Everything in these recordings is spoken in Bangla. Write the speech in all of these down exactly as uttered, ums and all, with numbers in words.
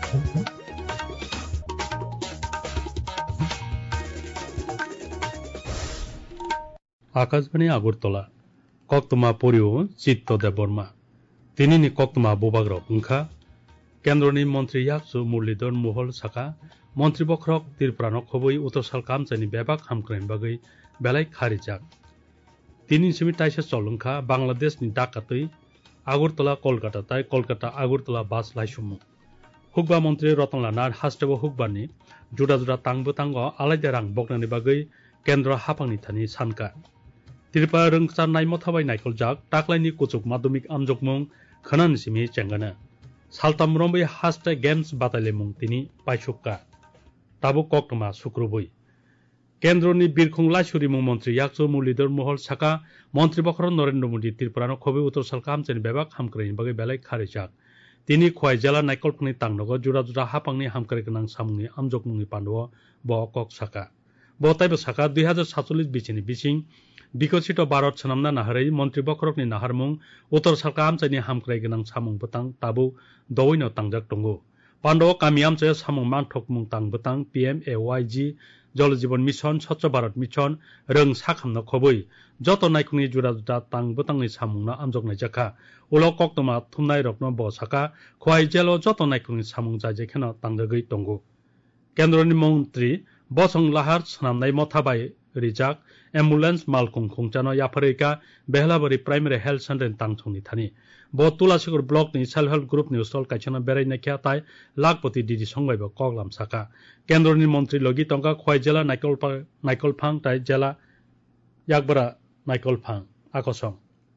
আকাশবাণী আগরতলা কক্তমা পরিও চিত্ত দেববর্মা তিনিনি কক্তমা ববাগ্রব ওংখা কেন্দ্রনি মন্ত্রী ইয়াকসু মুরলীধর মোহল সাকা মন্ত্রী বখরক ত্রিপুরানো খবই উত্তরসাল কামচানি বেবাক হামক্রাইন বাগৈ বেলাই খারিজাক তিনি সিমি টাইসে চলংখা বাংলাদেশনি ডাকাতৈ আগরতলা কলকাতা তাই কলকাতা আগরতলা বাস লাইসুমু হুকবা মন্ত্রী রতনলাল নাথ হাস্টেব হুকবানি जुदा जुदा तांबो तांगो आलायदा रां बगनानि बागै केन्द्र हाफांनि थानि सानका त्रिपुरा रोंसा नायमो थाबाय नायखल जाक टाकलायनि कुचुक माध्यमिक आमजगमुं खनान सिमी चेंगाना सालताम रंबै हास्टे गेम्स बादायलायमुं तिनि पाइसुक्का ताबो कक्टमा सुक्रुबै केन्द्रनि बिरखुं लाइसुरिमुं मन्त्री याकसु मुरलीधर मोहल साका मन्त्री बखर नरेन्द्र मोदी त्रिपुरानो खबै उत्तरसाल कामचेनि बेबाक हामक्रायनि बागै बेलाय खारिजाक তিনি খোয়াই জেলা নাইকলফনি তাংনগ জুরা জুরা হাপাংনি হামকারে গোনাं সামুंनि আমজगमुंनि पान्डव ब कक साका ब ताइबो साका দুই হাজার সাতচল্লিশ बिसिनि बिसिं বিকশিত भारत सोनामना नाहरै मन्त्री बखरकनि नाहारमुं उत्तर सालका आमचाइनि हामक्राय गोनां सामुं बतang ताबो दवैनो तांजाक दंगो पान्डव कामि आमचाय सामुं मानथकमुं तां बतang P M A Y G Jal Jeevan mission स्वच्छ भारत मिशन रों साखामनो खबै जत नायखुंनि जुरा जुदा तां बतangनि सामुंना आमजगनाय जाखा उलाव कक्तमा थुमनाय रत्न ब साका खवाइ जेल जत नायखुंनि सामुं जाजेखेनो तांजगै दंगो केन्द्रनि मन्त्री बसं लाहार सनामनाय मथाबाय रिजाक एम्बुलेंस मालकुं खुंचानो याफारैका बेहलाबारि प्राइमारि हेल्थ सेंटर तांसंनि थानि ब तुलासिगर ब्लक नि सेल्फ हेल्प ग्रुप नि स्टल काइचना बेरायनायखिया ताय लाखपति दिदि संबायबो कगलाम साका केन्द्रनि मन्त्री लगी टंका खवाइ जेला नायकल नायकलफां ताय जेला याकबरा नायकलफां आकसं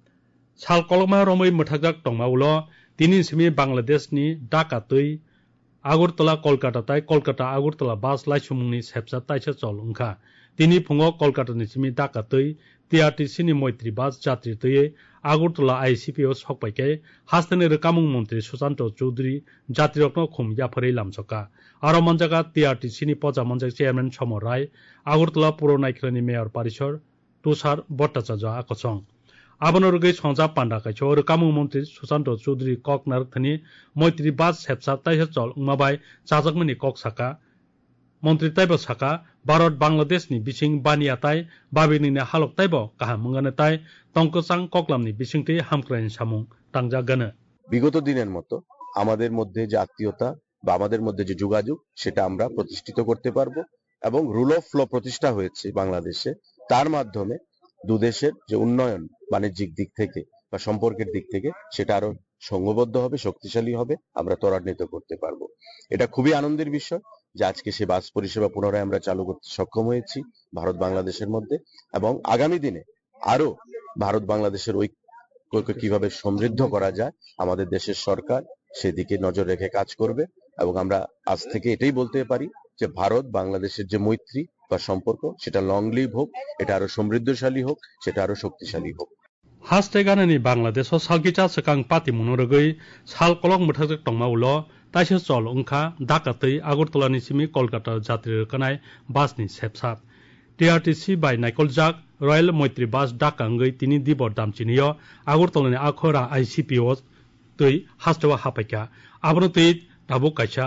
साल कलमा रमै मोथाजाक टंमाउलो तिनि सिमी बांलादेशनि डाकातै আগরতলা কলকাতা তাই কলকাতা আগরতলা বাস লাইসুমুংनि सेबसा ताइसे चल ओंखा तिनि फुङाव कलकातानि सिमी डाकातै टीआरटीसी नि मैत्री बास जात्रि तयै আগরতলা आईसीपीओ सकपाइके हास्तेनि रोकामुं मन्त्री सुशांत चौधरी जात्रिरत्न खुम याफारै लामसका आरो मनजागा टीआरटीसी नि पजा मनजाक चेयरमैन समर राय আগরতলা पुर नायख्लानि मेयर पारिसर तुषार भट्टाचार्य आकसं आबनरुगै संजा पान्डा काइछो रोकामुं मन्त्री सुशांत चौधरी कक नारकथनि मैत्री बास सेबसा ताइसे चल उमाबाय चाजकमनि कक साका मन्त्री ताइबो साका भारत बांलादेशनि बिसिं बानिया ताइ बाबिनिनि हालक ताइबो काहा मंगाने ताइ तंकचां ककलामनि बिसिंति हामक्रायनि सामुं तांजागानो বিগত দিনের মতো আমাদের মধ্যে যে আত্মীয়তা বা আমাদের মধ্যে যে যোগাযোগ সেটা আমরা প্রতিষ্ঠিত করতে পারবো এবং রুল অফ ল প্রতিষ্ঠা হয়েছে বাংলাদেশে তার মাধ্যমে দুদেশের যে উন্নয়ন বাণিজ্যিক দিক থেকে বা সম্পর্কের দিক থেকে সেটা আরো সংঘবদ্ধ হবে শক্তিশালী হবে আমরা ত্বরান্বিত করতে পারবো এটা খুবই আনন্দের বিষয় যে আজকে সে বাস পরিষেবা পুনরায় আমরা চালু করতে সক্ষম হয়েছি ভারত বাংলাদেশের মধ্যে এবং আগামী দিনে আরো ভারত বাংলাদেশের ঐক্যকে কিভাবে সমৃদ্ধ করা যায় আমাদের দেশের সরকার সেদিকে নজর রেখে কাজ করবে এবং আমরা আজ থেকে এটাই বলতে পারি যে ভারত বাংলাদেশের যে মৈত্রী বা সম্পর্ক সেটা লং লিভ হোক এটা আরো সমৃদ্ধশালী হোক সেটা আরো শক্তিশালী হোক हास्टेगानानि बांलादेशो सालगिचा सकां पाति मुनरगै साल कलक मोथाजक टंमाउलो ताइसे चल ओंखा डाकातै আগরতলাनि सिमी कलकाता जात्रि रोकानाय बासनि सेबसा टीआरटीसी बाय नायकलजाक रयेल मैत्री बास डाकांगै तिनि दिबर दामचिनियो আগরতলাनि आखरा आईसीपीओ तै हास्टेवा हापाइका आबनो तै दाबो काइसा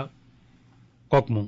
ककमुं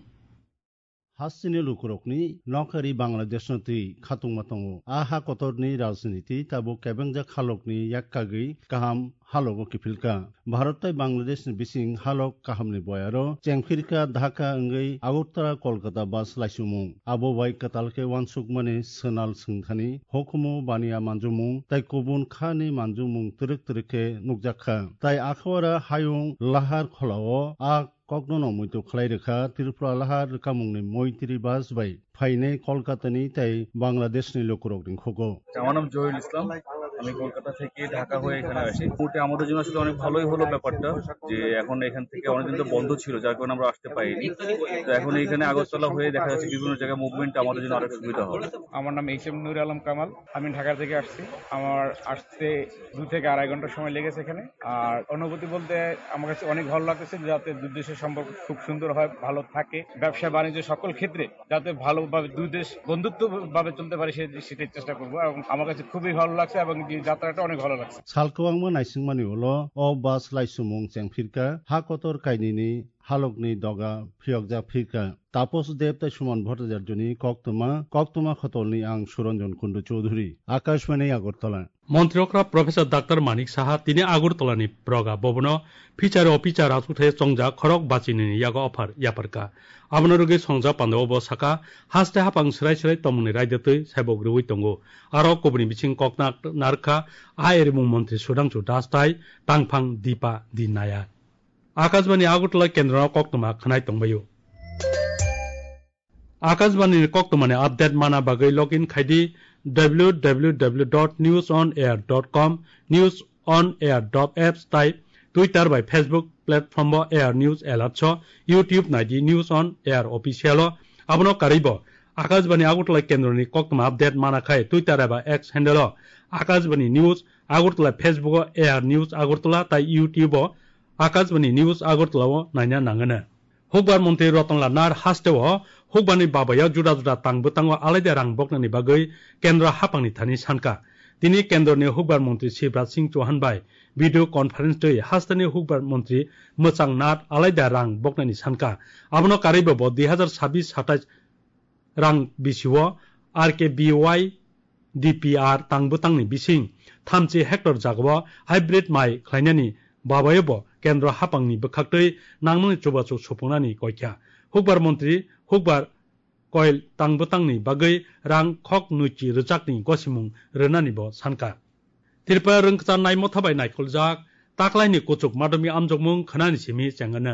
हासिनि लुकुरकनि नौकरी बांलादेश नथि खातुं मातंगो आहा कतरनि राजनीति ताबो केबेंजा खालकनि याक्कागै काहाम हालगो किफिलका भारत बांलादेश बिसिं हालक काहामनि बयारो चेंफिरका ढाका अंगै আগরতলা कलकाता बास लाइसुमु आबो वाइ कातालके वानसुकमानि सोनाल सोंथानि हकुमु बानिया मानजुमु ताइ कुबुन खानि मानजुमु तुरुक तुरुके नुकजाखा ताइ आखवारा हायुं लाहार खलाओ आ कक्ननो मैतो खलाय रेखा त्रिपुरा लाहार रोकामुंनि मैत्री बास बाय फाइने कलकातानि ताइ बांलादेशनि लोकरकनि खगो আমার নাম জহিরুল ইসলাম আমি কলকাতা থেকে ঢাকা হয়ে এখানে আসি মুহূর্তে আমাদের জন্য আসলে অনেক ভালোই হলো ব্যাপারটা যে এখন এখান থেকে অনেকদিন তো বন্ধ ছিল যার কারণে আমরা আসতে পারিনি তো এখন এখানে আগরতলা হয়ে দেখা যাচ্ছে বিভিন্ন জায়গায় মুভমেন্ট আমাদের জন্য অনেক সুবিধা হবে আমার নাম এইচ এম নুর আলম কামাল আমি ঢাকা থেকে আসছি আমার আসতে দুই থেকে আড়াই ঘন্টা সময় লেগেছে এখানে আর অনুভূতি বলতে আমার কাছে অনেক ভালো লাগতেছে যাতে দুই দেশের সম্পর্ক খুব সুন্দর হয় ভালো থাকে ব্যবসা বাণিজ্য সকল ক্ষেত্রে যাতে ভালোভাবে দুই দেশ বন্ধুত্ব ভাবে চলতে পারে সেটাই চেষ্টা করবো এবং আমার কাছে খুবই ভালো লাগছে এবং কি যাত্রাটা অনেক ভালো লাগছে সালকোয়াংমো নাইসিংমানি হলো ও বাস লাইসুমুং চেংফিরকা হা কতর কাইনিনি হালকনি দগা ফিয়কজা ফিরকা তাপস দেব তাই সুমন ভট্টাচার্যনি কক্তমা কক্তমা খতলনি আং সুরঞ্জন কুণ্ডু চৌধুরী আকাশবাণী আগরতলা মন্ত্রীরা প্রফেসর ডাক্তার মানিক সাহা তিনি আগরতলানি প্রগা ভবন ফিচার অফিচার আতুঠে সংজা খরক বাচিনি ইয়াগো অফার ইয়াপারকা আবনরুগে সংজা পান্ডব অব সাকা হাস্তে হাপাং সরাই সরাই তমনি রাইদতৈ সাইবক রুই তঙ্গো আরো কবনি বিচিং ককনা নারকা আয়েরিমুং মন্ত্রী সুদাংশু দাস তাই টাংফাং দীপা দি নায়া আকাশবাণী আগরতলা কেন্দ্র কক্তমা খানাই তংবায়ু আকাশবাণী কক্তমানে আপডেট মানা বাগৈ লগ ইন খাইদি w w w dot news on air dot com news on air dot apps তাই টুইটার বাই ফেসবুক প্ল্যাটফর্ম এয়ার নিউজ এলাচ্ছ ইউটিউব নাইদি নিউজ অন এয়ার অফিসিয়াল আবনো কারিব আকাশবাণী আগরতলা কেন্দ্রনি কক্তমা আপডেট মানা খাই টুইটার এবা X handle Akashvani news Agartala Facebook AIR news Agartala তাই ইউটিউব আকাশবাণী নিউজ আগরতলা নাইনা নাঙ্গনে হুকবার মন্ত্রী রতনলাল নার হাস্তেও হুকবানি বাবায়া জুদা জুদা তাংবো তাঙ্গ আলাদা রাং বকনানি বাগৈ কেন্দ্র হাপাংনি থানি সানকা তিনি কেন্দ্রনি হুকবার মন্ত্রী শিবরাজ সিং চৌহান বাই ভিডিও কনফারেন্স তৈ হাস্তানি হুকবার মন্ত্রী মোচাং নাথ আলাদা রাং বকনানি সানকা আবনো কারিব দুই হাজার ছাব্বিশ সাতাইশ রাং বিসিও আর কে বিওয়াই ডিপিআর তাংবো তাংনি বিসিং থামচি হেক্টর জাগব হাইব্রিড মাই খ্লাইনানি বাবাयब केन्द्र हापांनि बखाक्तै नांमनि चुबाचु सुफुंनानि कयख्या हुकबार मन्त्री हुकबार कयल तांबोतांनि बागै रां खक नुचि रोजाकनि गसिमुं रोनानिबो सानका तिरपा रोंखता नायमो थाबाय नायखलजाक ताकलायनि कुचुक माध्यमिक आमजगमुं खोनानि सिमि चेंगनो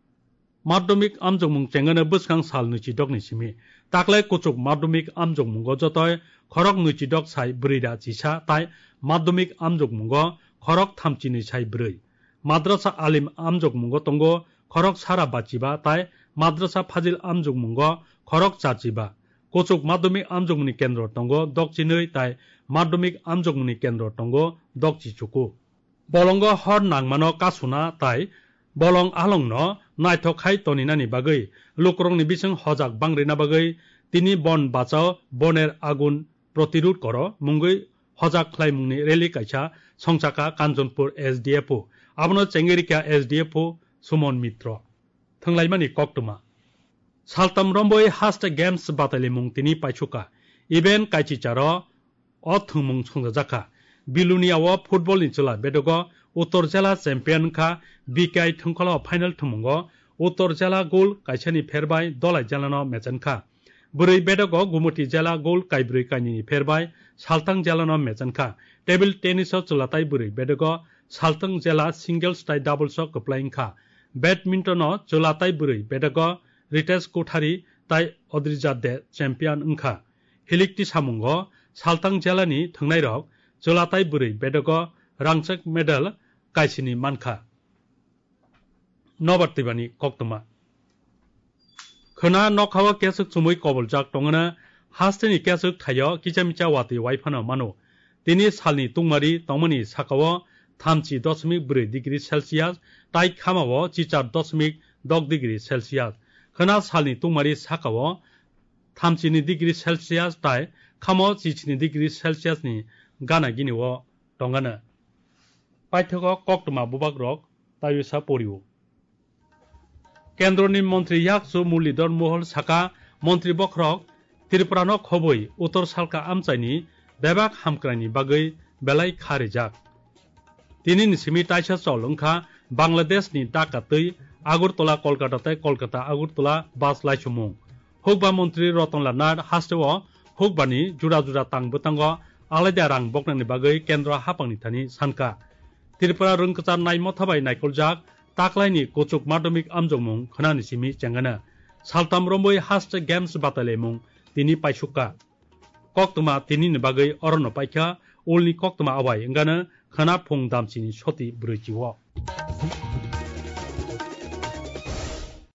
माध्यमिक आमजगमुं चेंगनो बसखां साल नुचि दगनि सिमि ताकलाय कुचुक माध्यमिक आमजगमुंगो जतय खरक नुचि दग साय ब्रैदा जिसा ताय माध्यमिक आमजगमुंगो खरक थामचिनि साय ब्रै माद्रासा आलिम आमजगमुंगो तंगो खरक सारा बाचिबा ताय माद्रासा फाजिल आमजगमुंगो खरक चाचिबा कोचुक माध्यमिक आमजगमुनि केन्द्र तंगो दगचिनै ताय माध्यमिक आमजगमुनि केन्द्र तंगो दगचिचुकु बलंग हर नांगमानो कासुना ताय बलं आलंनो नायथखाय तनिनानि बागै लुकरंनि बिसं हजाक बांग्रिना बागै तिनि बन बाचाव बनेर आगुन प्रतिरोध कर मुंगै हजाक ख्लाइमुंनि रेली कायसा संसाका कांचनपुर एसडीएफओ आबनो चेंगेरिका एसडीएफओ सुमन मित्र थंलाइमानि कक्तमा सालताम रम्बय हास्ट गेम्स बातालि मुं तिनि पाइछुका इभेन्ट काइचिचारो अथुमुं संजाजाखा बिलुनियाव फुटबल नि चला बेदगो उत्तर जिल्ला चेम्पियन खा बिकाइ थंखला फाइनाल थुमुंगो उत्तर जिल्ला गोल काइसानि फेरबाय दलाइ जिल्लानो मेचनखा बुरै बेदगो गुमति जिल्ला गोल काइब्रै काइनि फेरबाय सालतां जिल्लानो मेचनखा टेबल टेनिस चलाताय बुरै बेदगो सालतां जिल्ला सिंगल्स ताय डाबल्स कप्लाइंखा बैडमिंटन चलाताय बुरै बेदगो रितेश कोठारी ताय अद्रिजा दे चेम्पियन अंखा हिलिकति सामुंगो सालतां जिल्लानि थंनाय रक चलाताय बुरै बेदगो रांचक मेडल काइसिनि मानखा नबारतिबानि कक्तमा खोना नखावा केसक चुमै कबलजाक टंगना हास्तेनि केसक थायो किचामिचा वाति वाइफानो मानो तिनि सालनि तुंमारि तमनि साकाव थामचि दशमिक ब्रै डिग्री सेलसियास ताइ खामाव चिचार दशमिक दग डिग्री सेलसियास खोना सालनि तुंमारि साकाव थामचिनि डिग्री सेलसियास ताइ खामाव चिचिनि डिग्री सेलसियासनि गाना गिनिव टंगाना पाठ्यक कक्तमा बुबाक रक तायुसा परिउ केन्द्रनि मन्त्री याकसु मुरलीधर मोहल साका मन्त्री बखरक त्रिपुरानो खबै उत्तर सालका आमचाइनि बेबाक हामक्रानि बागै बेलाय खारिजाक तिनि निसिमि ताइसा चलंखा बांलादेशनि डाकातै आगरतला कलकाता तै कलकाता आगरतला बास लाइसुमुं हुकबा मन्त्री रतनलाल नाथ हास्तेव हुकबानि जुदा जुदा तांबोतांग आलादा रां बकनानि बागै केन्द्र हापांनि थानि सानका त्रिपुरा रोंकचा नायमो थाबाय नायखलजाक ताकलायनि कोचुक माध्यमिक आमजगमुं खोनानि सिमि चेंगाना सालताम रम्बय हास्ट गेम्स बातालेमुं तिनि पाइसुका कक्तमा तिनि बागै अरन पाइखा उलनि कक्तमा आवाय इंगानो खोना फुं दामसिनि सति ब्रैजिव